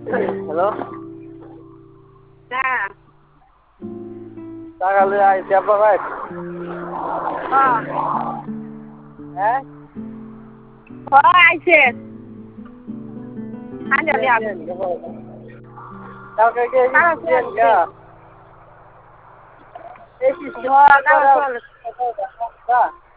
hello হ্যাঁ টাকা লয়ে আইছি আপনার ভাই হ্যাঁ হ্যাঁ আইছে আগে লিয়াম কালকে কে কাগজ দিয়েন গা এই চল কাগজ চল হ্যাঁ